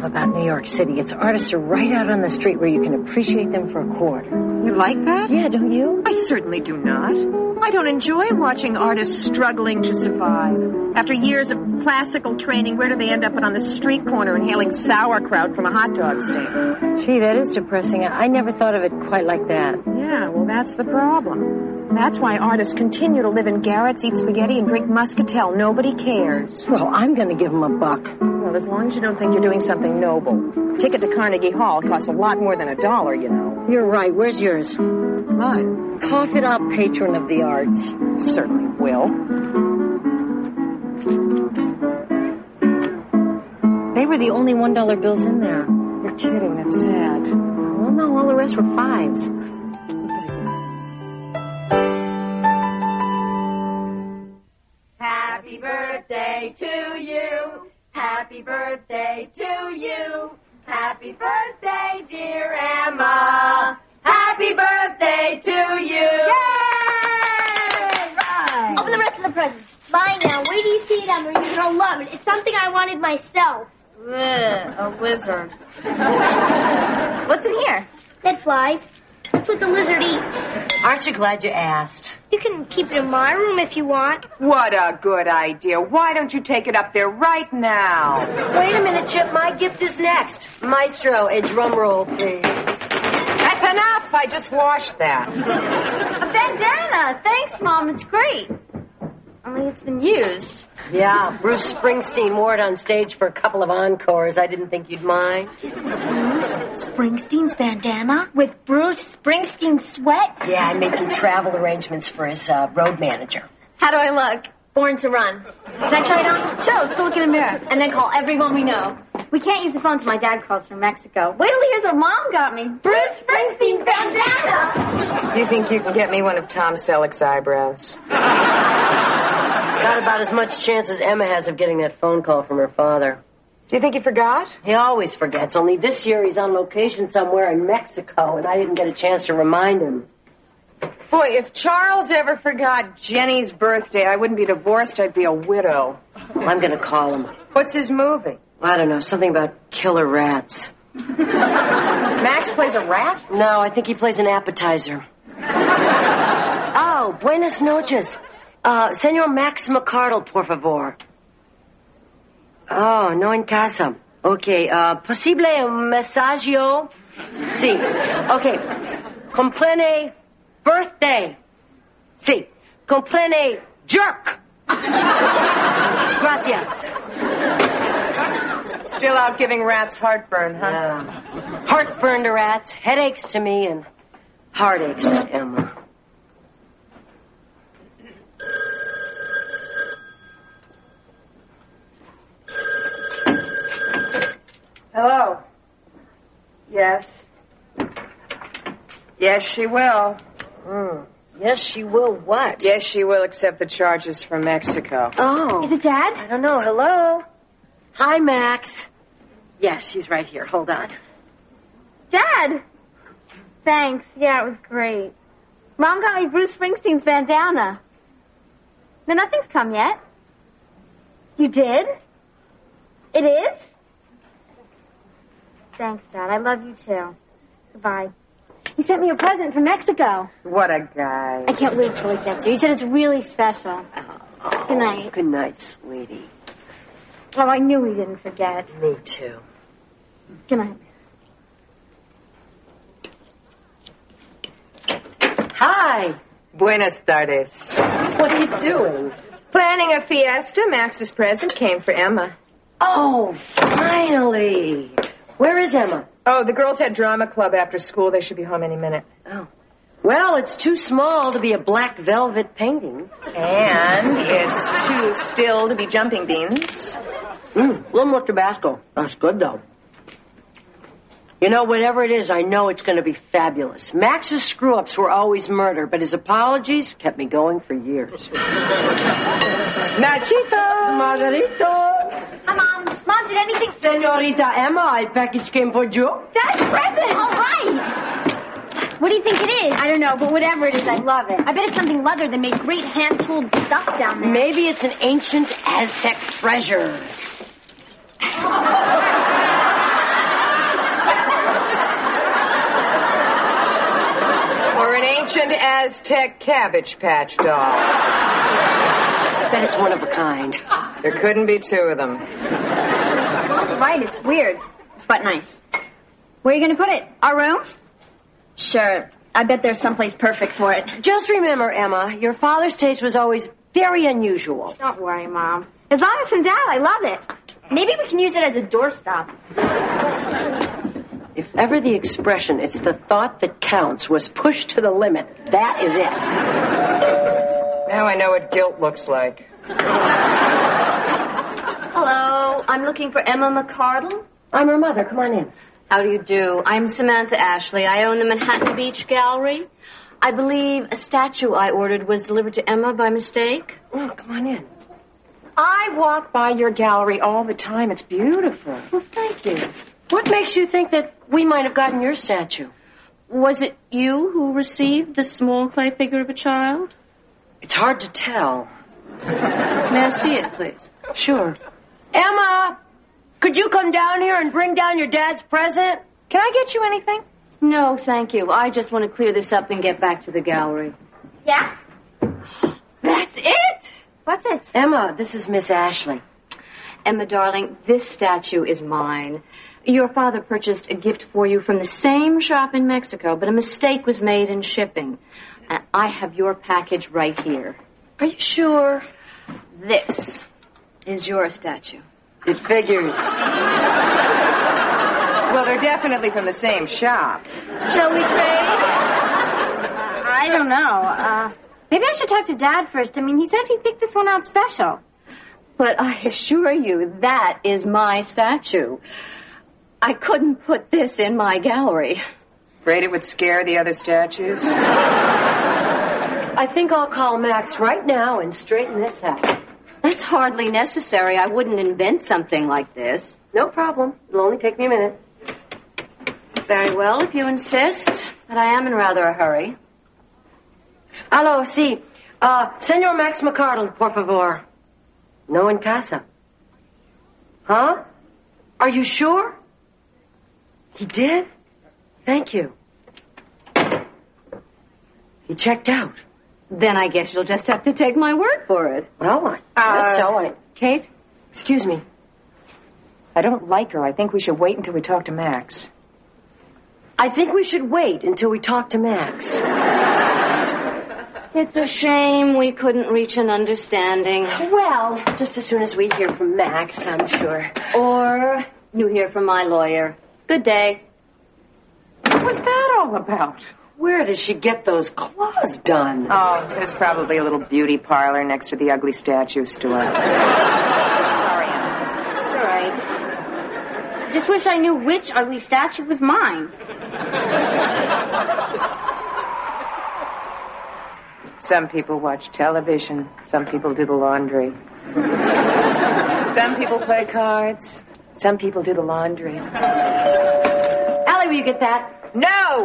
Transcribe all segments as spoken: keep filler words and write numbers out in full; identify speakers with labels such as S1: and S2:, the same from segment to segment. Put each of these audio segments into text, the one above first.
S1: love about New York City. Its artists are right out on the street where you can appreciate them for a quarter.
S2: You like that?
S1: Yeah, don't you?
S2: I certainly do not. I don't enjoy watching artists struggling to survive. After years of classical training, where do they end up but on the street corner inhaling sauerkraut from a hot dog stand?
S1: Gee, that is depressing. I never thought of it quite like that.
S2: Yeah, well, that's the problem. That's why artists continue to live in garrets, eat spaghetti, and drink muscatel. Nobody cares.
S1: Well, I'm going to give them a buck.
S2: Well, as long as you don't think you're doing something noble. Ticket to Carnegie Hall costs a lot more than a dollar, you know.
S1: You're right. Where's yours?
S2: Mine?
S1: Cough it up, patron of the arts.
S2: Certainly will.
S1: They were the only one dollar bills in there.
S2: You're kidding. That's sad.
S1: Well, no, all the rest were fives.
S3: Happy birthday to you. Happy birthday to you. Happy birthday, dear Emma. Happy birthday to you. Yay!
S4: Right. Open the rest of the presents. Bye now. Wait till you see it, Emma. You're going to love it. It's something I wanted myself.
S5: Ugh, a lizard. What's in here?
S4: Dead flies. That's what the lizard eats.
S1: Aren't you glad you asked?
S4: You can keep it in my room if you want.
S2: What a good idea. Why don't you take it up there right now?
S1: Wait a minute, Chip. My gift is next. Maestro, a drum roll, please.
S2: That's enough. I just washed that.
S5: A bandana. Thanks, Mom. It's great. Only it's been used.
S1: Yeah, Bruce Springsteen wore it on stage for a couple of encores. I didn't think you'd mind.
S4: This is Bruce Springsteen's bandana with Bruce Springsteen's sweat?
S1: Yeah, I made some travel arrangements for his uh, road manager.
S5: How do I look? Born to run. Can I try it on? Sure, let's go look in a mirror. And then call everyone we know. We can't use the phone till my dad calls from Mexico. Wait till he hears what Mom got me. Bruce Springsteen's bandana!
S2: Do you think you can get me one of Tom Selleck's eyebrows?
S1: Got about as much chance as Emma has of getting that phone call from her father.
S2: Do you think he forgot?
S1: He always forgets, only this year he's on location somewhere in Mexico, and I didn't get a chance to remind him.
S2: Boy, if Charles ever forgot Jenny's birthday, I wouldn't be divorced, I'd be a widow.
S1: Well, I'm going to call him.
S2: What's his movie?
S1: I don't know, something about killer rats.
S2: Max plays a rat?
S1: No, I think he plays an appetizer. Oh, buenas noches. Uh, Senor Max McCardle, por favor. Oh, no en casa. Okay, uh, posible mensagio? Sí. Okay. Comprende birthday. Sí. Comprende jerk. Gracias.
S2: Still out giving rats heartburn, huh?
S1: Yeah. Heartburn to rats, headaches to me, and heartaches to Emma.
S2: Hello. Yes. Yes, she will.
S1: Mm. Yes, she will what?
S2: Yes, she will accept the charges from Mexico.
S1: Oh.
S4: Is it Dad?
S1: I don't know. Hello? Hi, Max. Yeah, she's right here. Hold on.
S5: Dad! Thanks. Yeah, it was great. Mom got me Bruce Springsteen's bandana. No, nothing's come yet. You did? It is? Thanks, Dad. I love you, too. Goodbye. He sent me a present from Mexico.
S2: What a guy.
S5: I can't wait till he gets here. He said it's really special.
S1: Oh,
S5: Good night.
S1: Good night, sweetie.
S5: Oh, I knew he didn't forget.
S1: Me too.
S5: Good night.
S1: Hi.
S2: Buenas tardes.
S1: What are you doing?
S2: Planning a fiesta. Max's present came for Emma.
S1: Oh, finally. Where is Emma?
S2: Oh, the girls had drama club after school. They should be home any minute.
S1: Oh. Well, it's too small to be a black velvet painting.
S2: And it's too still to be jumping beans.
S1: Mm, a little more Tabasco. That's good, though. You know, whatever it is, I know it's going to be fabulous. Max's screw-ups were always murder, but his apologies kept me going for years.
S2: Nachito!
S1: Margarito!
S5: Hi, Mom. Mom, did anything...
S1: Senorita Emma, a package came for you.
S5: Dad's present! All right! What do you think it is? I don't know, but whatever it is, I love it. I bet it's something leather that made great hand-tooled stuff down there.
S1: Maybe it's an ancient Aztec treasure.
S2: Or an ancient Aztec Cabbage Patch doll.
S1: I bet it's one of a kind.
S2: There couldn't be two of them.
S5: Right, it's weird, but nice. Where are you going to put it? Our room? Sure. I bet there's someplace perfect for it.
S1: Just remember, Emma, your father's taste was always very unusual.
S5: Don't worry, Mom. As long as it's from Dad, I love it. Maybe we can use it as a doorstop.
S1: If ever the expression, it's the thought that counts, was pushed to the limit, that is it.
S2: Now I know what guilt looks like.
S6: Hello, I'm looking for Emma McCardle.
S1: I'm her mother. Come on in.
S6: How do you do? I'm Samantha Ashley. I own the Manhattan Beach Gallery. I believe a statue I ordered was delivered to Emma by mistake.
S1: Oh, come on in.
S2: I walk by your gallery all the time. It's beautiful.
S1: Well, thank you. What makes you think that we might have gotten your statue?
S6: Was it you who received the small clay figure of a child?
S1: It's hard to tell.
S6: May I see it, please?
S1: Sure. Emma, could you come down here and bring down your dad's present?
S2: Can I get you anything?
S6: No, thank you. I just want to clear this up and get back to the gallery.
S5: Yeah?
S6: That's it!
S5: What's it?
S1: Emma, this is Miss Ashley.
S6: Emma, darling, this statue is mine. Your father purchased a gift for you from the same shop in Mexico, but a mistake was made in shipping. And I have your package right here.
S1: Are you sure?
S6: This is your statue.
S1: It figures.
S2: Well, they're definitely from the same shop.
S5: Shall we trade? I don't know. Uh, maybe I should talk to Dad first. I mean, he said he picked this one out special.
S6: But I assure you, that is my statue. I couldn't put this in my gallery.
S2: Afraid it would scare the other statues?
S1: I think I'll call Max right now and straighten this out.
S6: That's hardly necessary. I wouldn't invent something like this.
S1: No problem. It'll only take me a minute.
S6: Very well, if you insist. But I am in rather a hurry.
S1: Aló, sí. Uh, Senor Max McCardle, por favor. No en casa. Huh? Are you sure? He did? Thank you. He checked out.
S6: Then I guess you'll just have to take my word for it.
S1: Well, I
S2: Uh,
S1: guess so. I...
S2: Kate,
S1: Excuse me.
S2: I don't like her. I think we should wait until we talk to Max.
S1: I think we should wait until we talk to Max.
S6: It's a shame we couldn't reach an understanding.
S1: Well, just as soon as we hear from Max, I'm sure.
S6: Or you hear from my lawyer. Good day.
S2: What was that all about?
S1: Where does she get those claws done?
S2: Oh, there's probably a little beauty parlor next to the ugly statue store. Sorry, Emma.
S5: It's all right. I just wish I knew which ugly statue was mine.
S2: Some people watch television. Some people do the laundry. Some people play cards. Some people do the laundry.
S1: Allie, will you get that?
S2: No!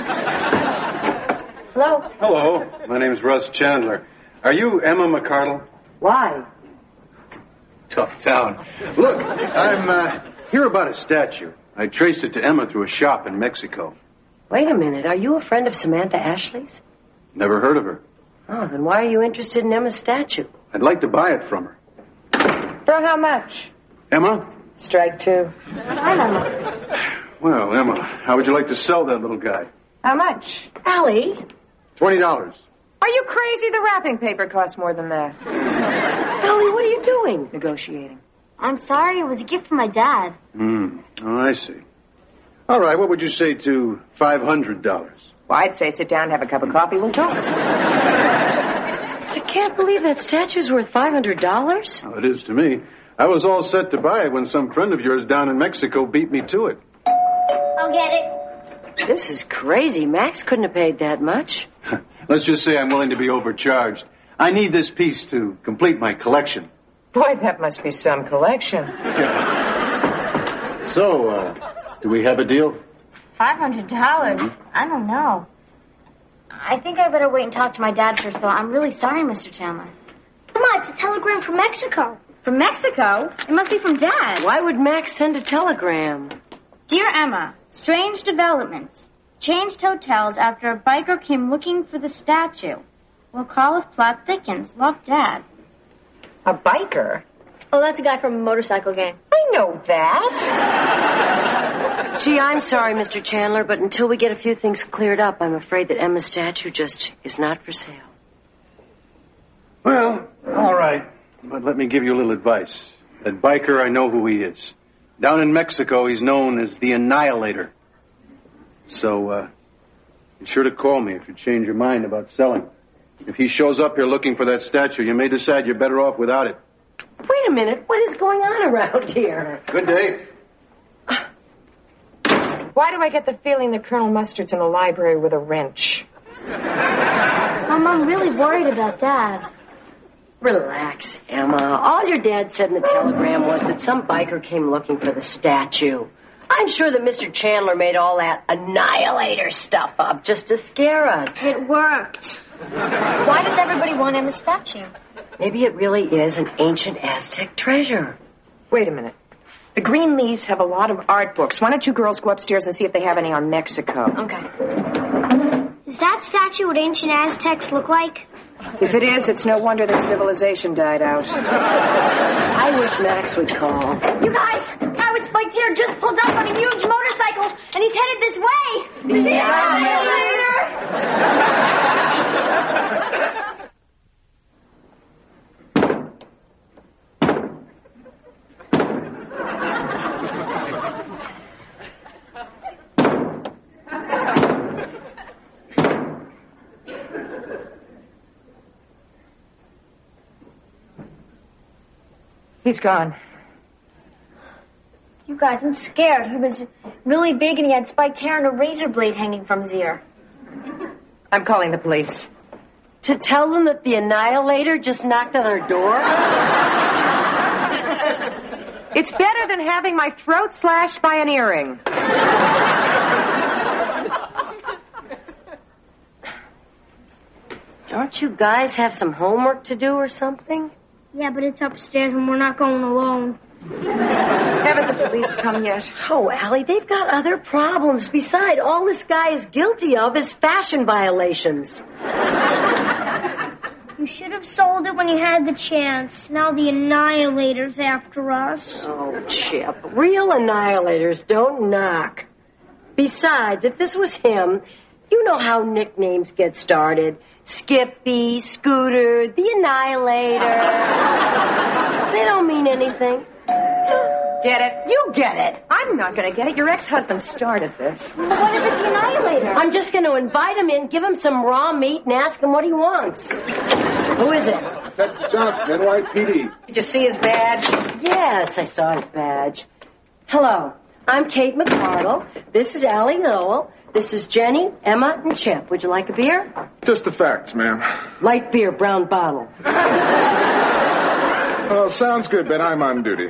S1: Hello?
S7: Hello, my name's Russ Chandler. Are you Emma McCardle?
S1: Why?
S7: Tough town. Look, I'm uh, here about a statue. I traced it to Emma through a shop in Mexico.
S1: Wait a minute. Are you a friend of Samantha Ashley's?
S7: Never heard of her.
S1: Oh, then why are you interested in Emma's statue?
S7: I'd like to buy it from her.
S2: For how much?
S7: Emma?
S2: Strike two.
S5: I don't know.
S7: Well, Emma, how would you like to sell that little guy?
S2: How much?
S1: Allie?
S7: Twenty dollars.
S2: Are you crazy? The wrapping paper costs more than that.
S1: Allie, what are you doing?
S2: Negotiating.
S5: I'm sorry, it was a gift from my dad.
S7: Hmm. Oh, I see. All right, what would you say to five hundred dollars?
S2: Well, I'd say sit down and have a cup of coffee. We'll talk.
S1: I can't believe that statue's worth five hundred dollars.
S7: Well, it is to me. I was all set to buy it when some friend of yours down in Mexico beat me to it.
S4: I'll get it.
S1: This is crazy. Max couldn't have paid that much.
S7: Let's just say I'm willing to be overcharged. I need this piece to complete my collection.
S2: Boy, that must be some collection.
S7: So, uh, do we have a deal?
S5: Five hundred dollars? I don't know. I think I better wait and talk to my dad first, though. I'm really sorry, Mister Chandler.
S4: Mama, it's a telegram from Mexico.
S5: From Mexico? It must be from Dad.
S1: Why would Max send a telegram?
S5: Dear Emma, strange developments. changed hotels after a biker came looking for the statue. Will call if plot thickens. Love, Dad.
S2: A biker?
S5: Oh, that's a guy from a motorcycle gang.
S2: I know that.
S1: Gee, I'm sorry, Mister Chandler, but until we get a few things cleared up, I'm afraid that Emma's statue just is not for sale.
S7: Well, all right. But let me give you a little advice. That biker, I know who he is. Down in Mexico, he's known as the Annihilator. So, uh, be sure to call me if you change your mind about selling. If he shows up here looking for that statue, you may decide you're better off without it.
S1: Wait a minute. What is going on around here?
S7: Good day.
S2: Why do I get the feeling that Colonel Mustard's in the library with a wrench?
S5: Mom, I'm really worried about Dad.
S1: Relax, Emma. All your dad said in the telegram was that some biker came looking for the statue. I'm sure that Mister Chandler made all that Annihilator stuff up just to scare us.
S5: It worked. Why does everybody want Emma's statue?
S1: Maybe it really is an ancient Aztec treasure.
S2: Wait a minute. The Greenlees have a lot of art books. Why don't you girls go upstairs and see if they have any on Mexico?
S5: Okay. Does that statue what ancient Aztecs look like?
S2: If it is, it's no wonder their civilization died out.
S1: I wish Max would call.
S5: You guys, Howard Spike Taylor just pulled up on a huge motorcycle, and he's headed this way. The Annihilator!
S2: He's gone.
S5: You guys, I'm scared. He was really big and he had spiked hair and a razor blade hanging from his ear.
S2: I'm calling the police.
S1: To tell them that the Annihilator just knocked on our door?
S2: It's better than having my throat slashed by an earring.
S1: Don't you guys have some homework to do or something?
S4: Yeah, but it's upstairs and we're not going alone.
S2: Haven't the police come yet?
S1: Oh, Allie, they've got other problems. Besides, all this guy is guilty of is fashion violations.
S4: You should have sold it when you had the chance. Now the Annihilator's after us.
S1: Oh, Chip, real Annihilators don't knock. Besides, if this was him, you know how nicknames get started. Skippy, Scooter, the Annihilator. They don't mean anything.
S2: Get it?
S1: You get it.
S2: I'm not going to get it. Your ex-husband started this.
S5: But what if it's the Annihilator?
S1: I'm just going to invite him in, give him some raw meat, and ask him what he wants. Who is it?
S8: Detective Johnson, N Y P D.
S2: Did you see his badge?
S1: Yes, I saw his badge. Hello, I'm Kate McCardle. This is Allie Noel. This is Jenny, Emma, and Chip. Would you like a beer?
S8: Just the facts, ma'am.
S1: Light beer, brown bottle.
S8: Well, sounds good, but I'm on duty.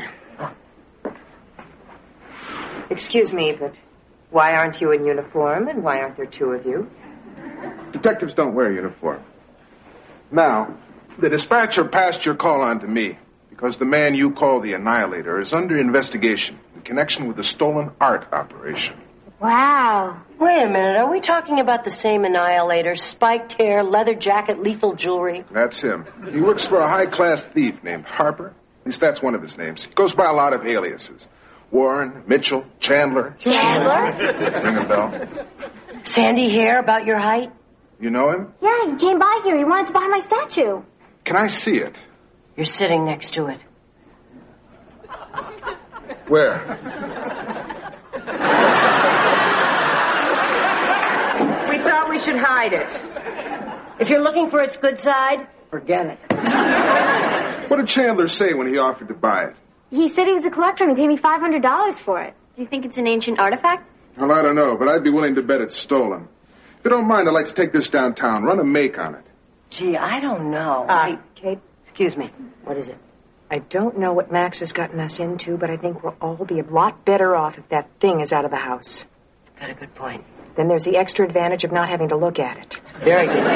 S2: Excuse me, but why aren't you in uniform, and why aren't there two of you?
S8: Detectives don't wear uniform. Now, the dispatcher passed your call on to me because the man you call the Annihilator is under investigation in connection with the stolen art operation.
S5: Wow.
S1: Wait a minute, are we talking about the same Annihilator? Spiked hair, leather jacket, lethal jewelry?
S8: That's him. He works for a high-class thief named Harper. At least that's one of his names. He goes by a lot of aliases. Warren, Mitchell, Chandler.
S1: Chandler?
S8: Ring a bell.
S1: Sandy hair, about your height?
S8: You know him?
S5: Yeah, he came by here. He wanted to buy my statue.
S8: Can I see it?
S1: You're sitting next to it.
S8: Where?
S2: We thought we should hide it.
S1: If you're looking for its good side, forget it.
S8: What did Chandler say when he offered to buy it?
S5: He said he was a collector and he paid me five hundred dollars for it.
S6: Do you think it's an ancient artifact?
S8: Well, I don't know, but I'd be willing to bet it's stolen. If you don't mind, I'd like to take this downtown, run a make on it.
S1: Gee, I don't know.
S2: Uh,
S1: Hey,
S2: Kate,
S1: excuse me. What is it?
S2: I don't know what Max has gotten us into, but I think we'll all be a lot better off if that thing is out of the house.
S1: Got a good point.
S2: Then there's the extra advantage of not having to look at it.
S1: Very good.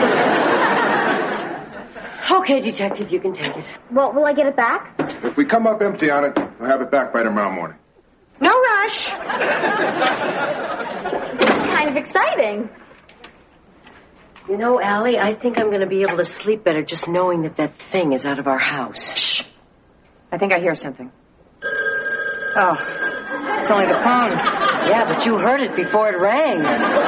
S1: Okay, detective, you can take it.
S5: Well, will I get it back?
S8: If we come up empty on it, I'll have it back by tomorrow morning.
S2: No rush.
S5: Can I kind of exciting.
S1: You know, Allie, I think I'm going to be able to sleep better just knowing that that thing is out of our house.
S2: Shh. I think I hear something. Oh, it's only the phone.
S1: Yeah, but you heard it before it rang.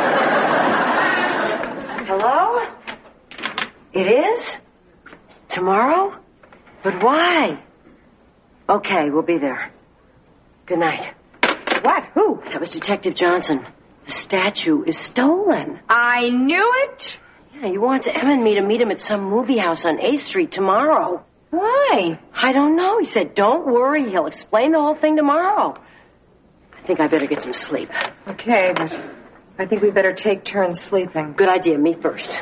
S1: Hello? It is? Tomorrow? But why? Okay, we'll be there. Good night.
S2: What? Who?
S1: That was Detective Johnson. The statue is stolen.
S2: I knew it.
S1: Yeah, he wants Emma and me to meet him at some movie house on eighth street tomorrow.
S2: Why?
S1: I don't know. He said, don't worry. He'll explain the whole thing tomorrow. I think I better get some sleep.
S2: Okay, but I think we better take turns sleeping.
S1: Good idea. Me first.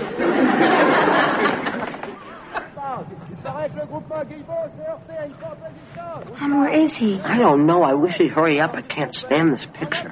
S5: Mom, where is he?
S1: I don't know. I wish he'd hurry up. I can't stand this picture.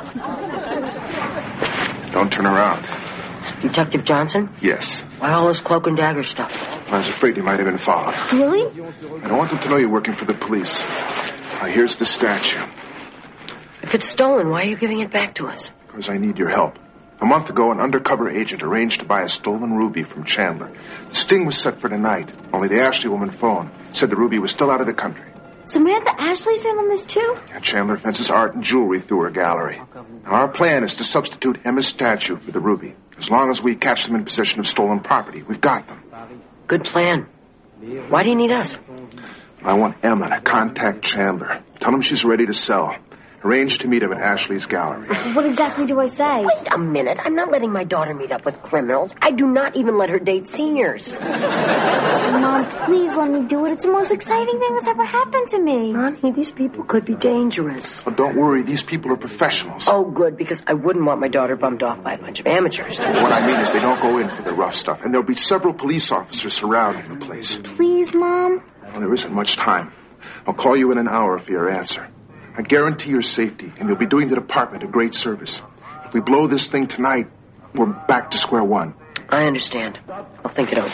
S8: Don't turn around.
S1: Detective Johnson?
S8: Yes.
S1: Why all this cloak and dagger stuff?
S8: I was afraid you might have been followed.
S5: Really?
S8: I don't want them to know you're working for the police. Now, here's the statue.
S1: If it's stolen, why are you giving it back to us?
S8: Because I need your help. A month ago, an undercover agent arranged to buy a stolen ruby from Chandler. The sting was set for tonight. Only the Ashley woman phoned. Said the ruby was still out of the country.
S5: Samantha Ashley's in on this too?
S8: Yeah, Chandler fences art and jewelry through her gallery. Now, our plan is to substitute Emma's statue for the ruby. As long as we catch them in possession of stolen property, we've got them.
S1: Good plan. Why do you need us?
S8: I want Emma to contact Chandler. Tell him she's ready to sell. Arrange to meet him at Ashley's gallery.
S5: What exactly do I say?
S1: Wait a minute. I'm not letting my daughter meet up with criminals. I do not even let her date seniors.
S5: Mom, please let me do it. It's the most exciting thing that's ever happened to me.
S1: Honey, these people could be dangerous.
S8: Well, don't worry. These people are professionals.
S1: Oh, good, because I wouldn't want my daughter bumped off by a bunch of amateurs.
S8: What I mean is they don't go in for the rough stuff, and there'll be several police officers surrounding the place.
S5: Please, Mom.
S8: Well, there isn't much time. I'll call you in an hour for your answer. I guarantee your safety, and you'll be doing the department a great service. If we blow this thing tonight, we're back to square one.
S1: I understand. I'll think it over.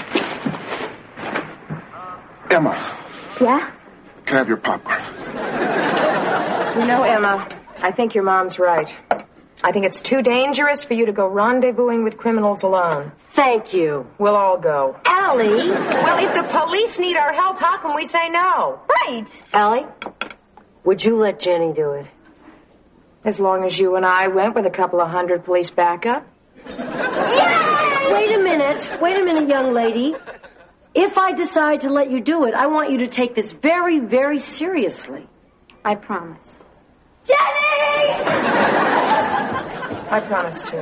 S8: Emma.
S5: Yeah?
S8: Can I have your popcorn?
S2: You know, Emma, I think your mom's right. I think it's too dangerous for you to go rendezvousing with criminals alone.
S1: Thank you.
S2: We'll all go.
S1: Allie!
S2: Well, if the police need our help, how can we say no?
S5: Right.
S1: Allie, would you let Jenny do it?
S2: As long as you and I went with a couple of hundred police backup.
S1: Yay! Wait a minute. Wait a minute, young lady. If I decide to let you do it, I want you to take this very, very seriously.
S5: I promise.
S1: Jenny!
S2: I promise to.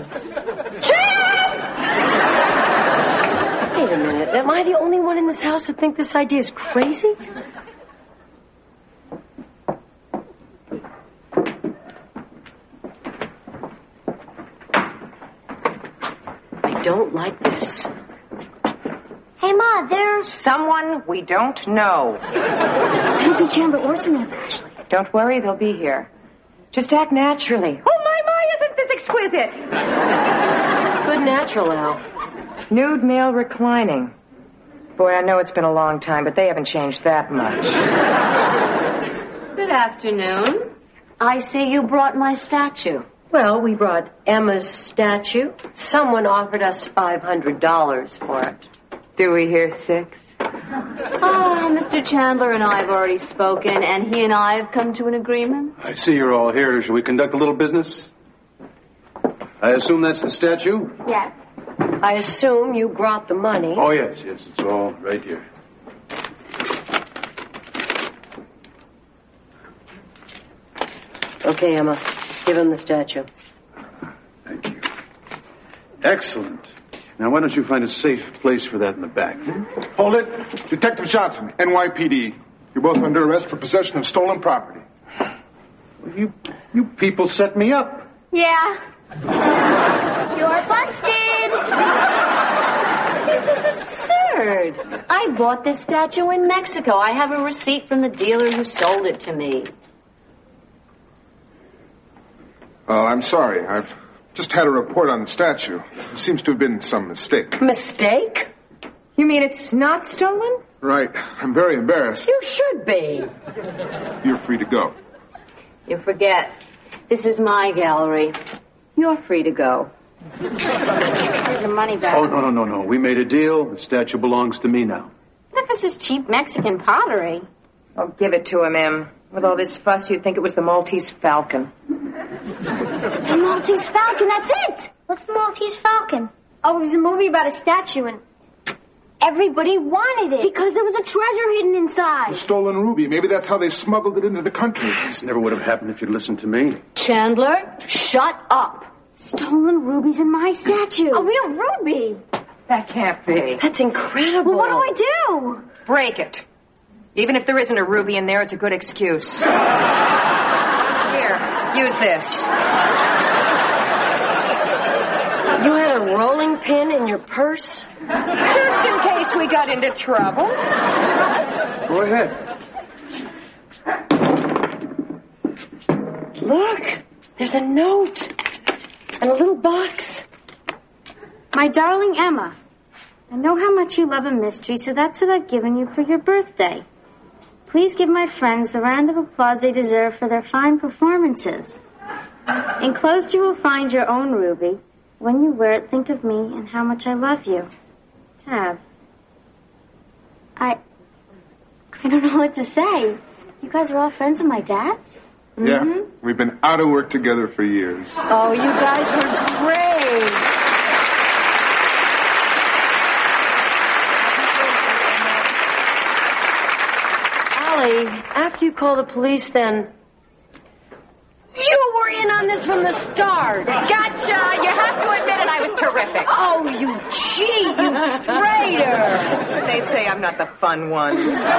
S1: Wait a minute. Am I the only one in this house that think this idea is crazy? I don't like this.
S5: Hey, Ma, there's...
S2: Someone we don't know.
S5: I don't see Chandler or Samantha Ashley.
S2: Don't worry, they'll be here. Just act naturally. Oh, my, my, isn't this exquisite?
S1: Good natural, Al.
S2: Nude male reclining. Boy, I know it's been a long time, but they haven't changed that much.
S6: Good afternoon. I see you brought my statue.
S1: Well, we brought Emma's statue. Someone offered us five hundred dollars for it.
S2: Do we hear six?
S6: Oh, Mister Chandler and I have already spoken, and he and I have come to an agreement.
S7: I see you're all here. Shall we conduct a little business? I assume that's the statue?
S5: Yes.
S1: I assume you brought the money.
S7: Oh, yes, yes. It's all right here.
S1: Okay, Emma. Give him the statue.
S7: Thank you. Excellent. Now, why don't you find a safe place for that in the back? Hmm?
S8: Hold it. Detective Johnson, N Y P D. You're both under arrest for possession of stolen property.
S7: Well, you, you people set me up.
S5: Yeah. You're busted.
S6: This is absurd. I bought this statue in Mexico. I have a receipt from the dealer who sold it to me.
S8: Well, I'm sorry. I've just had a report on the statue. There seems to have been some mistake.
S1: Mistake?
S2: You mean it's not stolen?
S8: Right. I'm very embarrassed.
S1: You should be.
S8: You're free to go.
S6: You forget. This is my gallery.
S5: You
S2: You're free to go.
S5: Here's your money back.
S7: Oh, no, no, no, no. We made a deal. The statue belongs to me now.
S5: What if this is cheap Mexican pottery?
S2: Oh, give it to him, Em. With all this fuss, you'd think it was the Maltese Falcon.
S5: The Maltese Falcon, that's it!
S4: What's the Maltese Falcon? Oh, it was a movie about a statue and everybody wanted it.
S5: Because there was a treasure hidden
S8: The
S5: inside.
S8: stolen ruby. Maybe that's how they smuggled it into the country.
S7: This never would have happened if you'd listened to me.
S6: Chandler, shut up.
S5: Stolen rubies in my statue.
S4: A real ruby.
S2: That can't be.
S1: That's incredible.
S5: Well, what do I do?
S2: Break it. Even if there isn't a ruby in there, it's a good excuse. Here, use this.
S1: You had a rolling pin in your purse?
S2: Just in case we got into trouble.
S7: Go ahead.
S1: Look, there's a note and a little box.
S5: My darling Emma, I know how much you love a mystery, so that's what I've given you for your birthday. Please give my friends the round of applause they deserve for their fine performances. Enclosed you will find your own ruby. When you wear it, think of me and how much I love you. Tab. I... I don't know what to say. You guys are all friends of my dad's?
S8: Yeah,
S5: Mm-hmm.
S8: we've been out of work together for years.
S1: Oh, you guys were great. Allie, after you call the police, then... You were in on this from the start.
S2: Gotcha! You have to admit it, I was terrific.
S1: Oh, you cheat, you traitor.
S2: They say I'm not the fun one.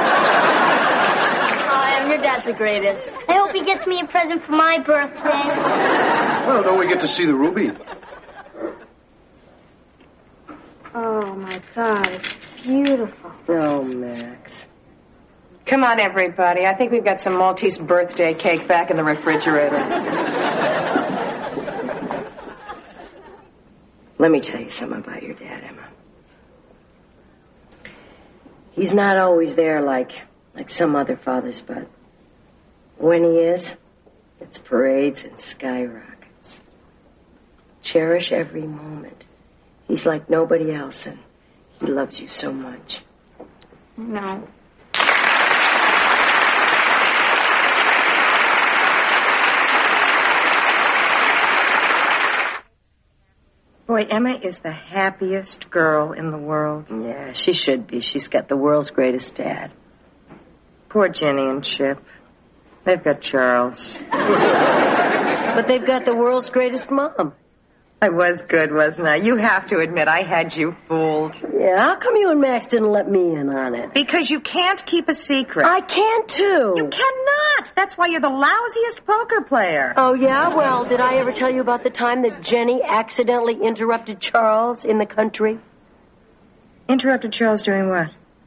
S4: Oh, Em, your dad's the greatest. I hope he gets me a present for my birthday.
S7: Well, don't we get to see the ruby?
S5: Oh, my God, it's beautiful.
S1: Oh, Max.
S2: Come on, everybody. I think we've got some Maltese birthday cake back in the refrigerator.
S1: Let me tell you something about your dad, Emma. He's not always there like like some other fathers, but when he is, it's parades and skyrockets. Cherish every moment. He's like nobody else, and he loves you so much.
S5: No.
S2: Boy, Emma is the happiest girl in the world.
S1: Yeah, she should be. She's got the world's greatest dad.
S2: Poor Jenny and Chip. They've got Charles.
S1: But they've got the world's greatest mom.
S2: I was good, wasn't I? You have to admit, I had you fooled.
S1: Yeah, how come you and Max didn't let me in on it?
S2: Because you can't keep a secret.
S1: I can, too.
S2: You cannot. That's why you're the lousiest poker player.
S1: Oh, yeah? Well, did I ever tell you about the time that Jenny accidentally interrupted Charles in the country?
S2: Interrupted Charles doing what?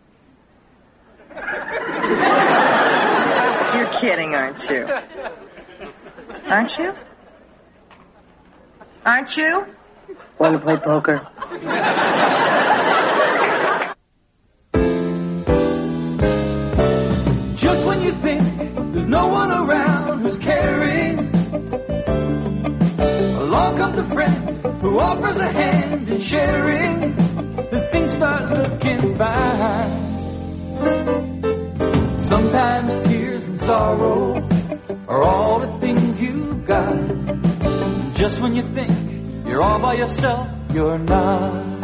S2: You're kidding, aren't you? Aren't you? Aren't you?
S1: Want to play poker?
S9: Just when you think there's no one around who's caring, along comes a friend who offers a hand in sharing, then things start looking fine. Sometimes tears and sorrow are all the things you've got. Just when you think you're all by yourself, you're not.